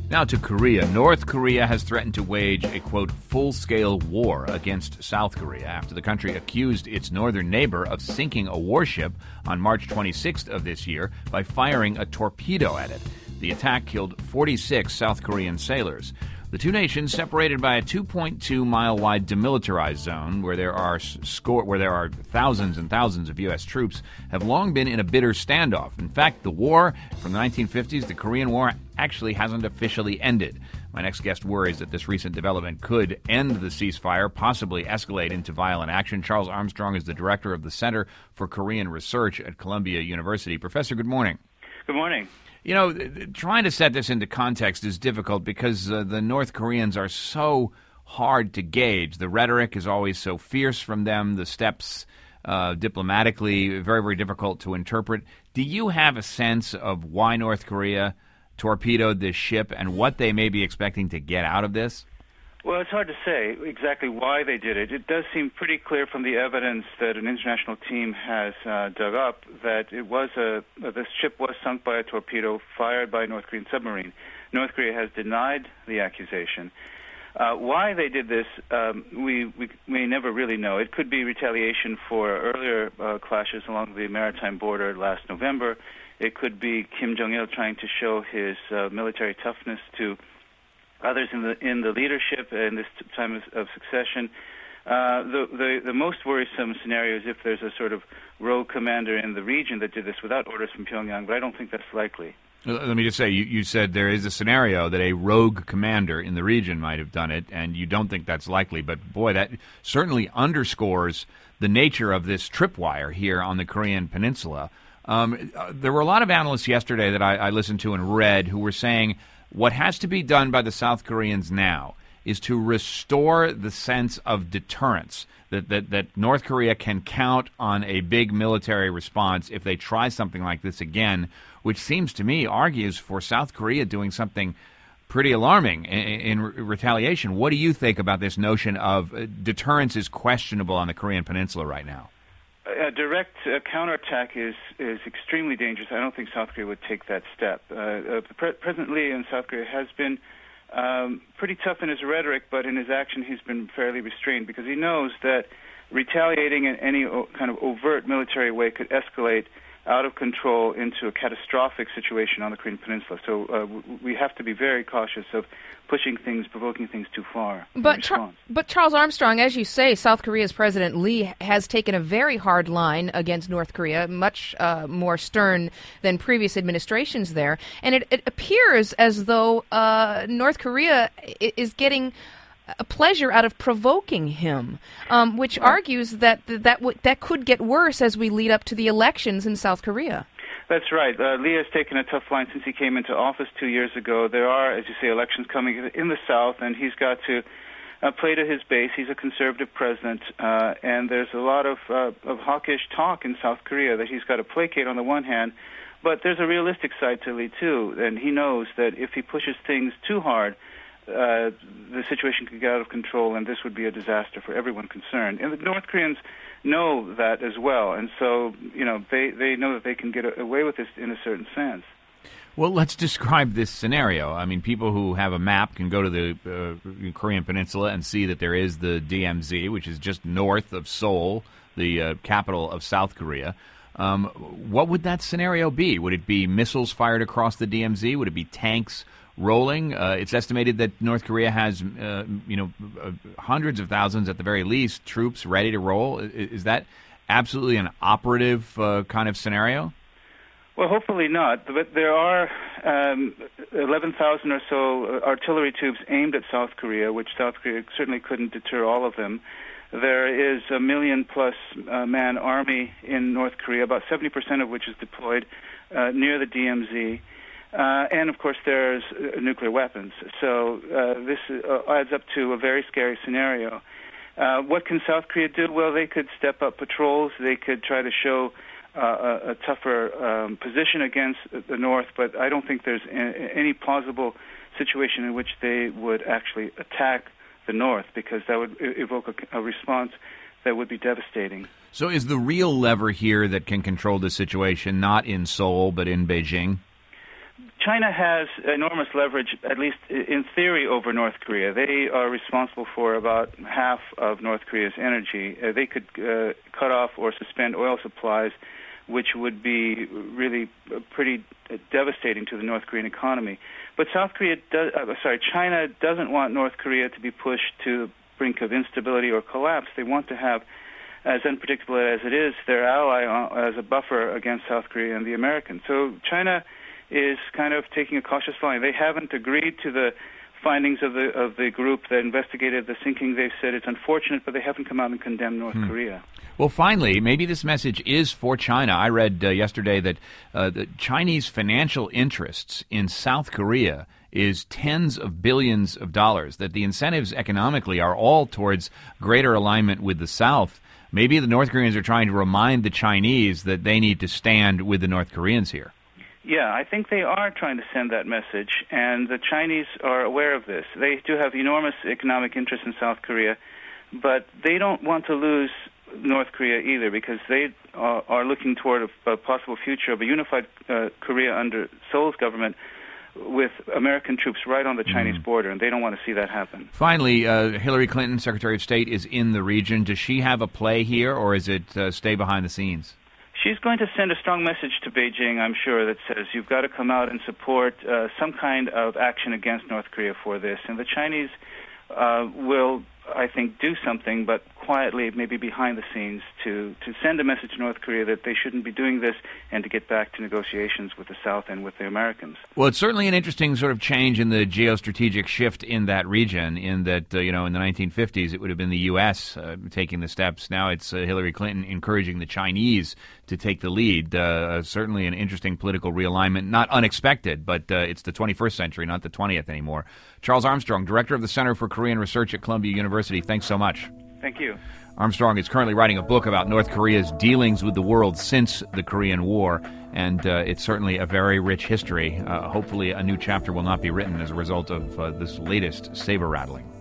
Now to Korea. North Korea has threatened to wage a, quote, full-scale war against South Korea after the country accused its northern neighbor of sinking a warship on March 26th of this year by firing a torpedo at it. The attack killed 46 South Korean sailors. The two nations, separated by a 2.2-mile-wide demilitarized zone where there are thousands and thousands of U.S. troops, have long been in a bitter standoff. In fact, the war from the 1950s, the Korean War, actually hasn't officially ended. My next guest worries that this recent development could end the ceasefire, possibly escalate into violent action. Charles Armstrong is the director of the Center for Korean Research at Columbia University. Professor, good morning. Good morning. You know, trying to set this into context is difficult because the North Koreans are so hard to gauge. The rhetoric is always so fierce from them. The steps diplomatically very, very difficult to interpret. Do you have a sense of why North Korea torpedoed this ship and what they may be expecting to get out of this? Well, it's hard to say exactly why they did it. It does seem pretty clear from the evidence that an international team has dug up that this ship was sunk by a torpedo fired by a North Korean submarine. North Korea has denied the accusation. Why they did this, we may never really know. It could be retaliation for earlier clashes along the maritime border last November. It could be Kim Jong-il trying to show his military toughness to others in the leadership in this time of succession. The most worrisome scenario is if there's a sort of rogue commander in the region that did this without orders from Pyongyang, but I don't think that's likely. Let me just say, you said there is a scenario that a rogue commander in the region might have done it, and you don't think that's likely. But, boy, that certainly underscores the nature of this tripwire here on the Korean Peninsula. There were a lot of analysts yesterday that I listened to and read who were saying what has to be done by the South Koreans now is to restore the sense of deterrence, that North Korea can count on a big military response if they try something like this again, which seems to me argues for South Korea doing something pretty alarming in retaliation. What do you think about this notion of deterrence is questionable on the Korean Peninsula right now? A direct counterattack is extremely dangerous. I don't think South Korea would take that step. President Lee in South Korea has been pretty tough in his rhetoric, but in his action he's been fairly restrained because he knows that retaliating in any kind of overt military way could escalate out of control into a catastrophic situation on the Korean Peninsula. So we have to be very cautious of pushing things, provoking things too far. But Charles Armstrong, as you say, South Korea's President Lee has taken a very hard line against North Korea, much more stern than previous administrations there. And it appears as though North Korea is getting a pleasure out of provoking him, which argues that that could get worse as we lead up to the elections in South Korea. That's right. Lee has taken a tough line since he came into office 2 years ago. There are, as you say, elections coming in the South, and he's got to play to his base. He's a conservative president, and there's a lot of hawkish talk in South Korea that he's got to placate on the one hand, but there's a realistic side to Lee, too, and he knows that if he pushes things too hard, the situation could get out of control, and this would be a disaster for everyone concerned. And the North Koreans know that as well, and so they know that they can get away with this in a certain sense. Well, let's describe this scenario. I mean, people who have a map can go to the Korean Peninsula and see that there is the DMZ, which is just north of Seoul, the capital of South Korea. What would that scenario be? Would it be missiles fired across the DMZ? Would it be tanks rolling? It's estimated that North Korea has, hundreds of thousands at the very least, troops ready to roll. Is that absolutely an operative kind of scenario? Well, hopefully not. But there are 11,000 or so artillery tubes aimed at South Korea, which South Korea certainly couldn't deter all of them. There is a million-plus man army in North Korea, about 70% of which is deployed near the DMZ. And, of course, there's nuclear weapons. So this adds up to a very scary scenario. What can South Korea do? Well, they could step up patrols. They could try to show a tougher position against the North, but I don't think there's any plausible situation in which they would actually attack the North, because that would evoke a response that would be devastating. So is the real lever here that can control the situation not in Seoul but in Beijing? China has enormous leverage, at least in theory, over North Korea. They are responsible for about half of North Korea's energy. They could cut off or suspend oil supplies, which would be really pretty devastating to the North Korean economy. But China doesn't want North Korea to be pushed to the brink of instability or collapse. They want to have, as unpredictable as it is, their ally as a buffer against South Korea and the Americans. So China is kind of taking a cautious line. They haven't agreed to the findings of the group that investigated the sinking. They've said it's unfortunate, but they haven't come out and condemned North Korea. Well, finally, maybe this message is for China. I read yesterday that the Chinese financial interests in South Korea is tens of billions of dollars, that the incentives economically are all towards greater alignment with the South. Maybe the North Koreans are trying to remind the Chinese that they need to stand with the North Koreans here. Yeah, I think they are trying to send that message, and the Chinese are aware of this. They do have enormous economic interest in South Korea, but they don't want to lose North Korea either, because they are looking toward a possible future of a unified Korea under Seoul's government with American troops right on the Chinese border, and they don't want to see that happen. Finally, Hillary Clinton, Secretary of State, is in the region. Does she have a play here, or is it stay behind the scenes? She's going to send a strong message to Beijing, I'm sure, that says you've got to come out and support some kind of action against North Korea for this. And the Chinese will, I think, do something, but quietly, maybe behind the scenes, to send a message to North Korea that they shouldn't be doing this and to get back to negotiations with the South and with the Americans. Well, it's certainly an interesting sort of change in the geostrategic shift in that region, in that, in the 1950s, it would have been the U.S. Taking the steps. Now it's Hillary Clinton encouraging the Chinese to take the lead. Certainly an interesting political realignment, not unexpected, but it's the 21st century, not the 20th anymore. Charles Armstrong, Director of the Center for Korean Research at Columbia University, thanks so much. Thank you. Armstrong is currently writing a book about North Korea's dealings with the world since the Korean War, and it's certainly a very rich history. Hopefully a new chapter will not be written as a result of this latest saber rattling.